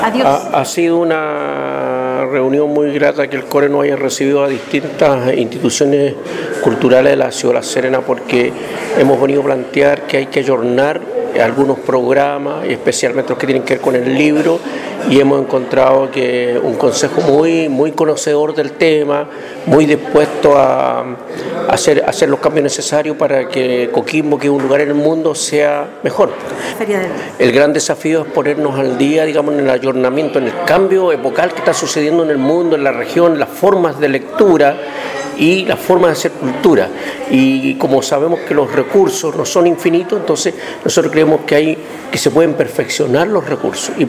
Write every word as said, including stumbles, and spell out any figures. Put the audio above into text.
Adiós. Ha, ha sido una reunión muy grata que el Core nos haya recibido a distintas instituciones culturales de la ciudad de La Serena, porque hemos venido a plantear que hay que ayornar algunos programas, especialmente los que tienen que ver con el libro, y hemos encontrado que un consejo muy, muy conocedor del tema, muy dispuesto a, a hacer, a hacer los cambios necesarios para que Coquimbo, que es un lugar en el mundo, sea mejor. El gran desafío es ponernos al día, digamos, en el ayornamiento, en el cambio epocal que está sucediendo en el mundo, en la región, las formas de lectura y las formas de hacer cultura. Y como sabemos que los recursos no son infinitos, entonces nosotros creemos que hay que se pueden perfeccionar los recursos. Y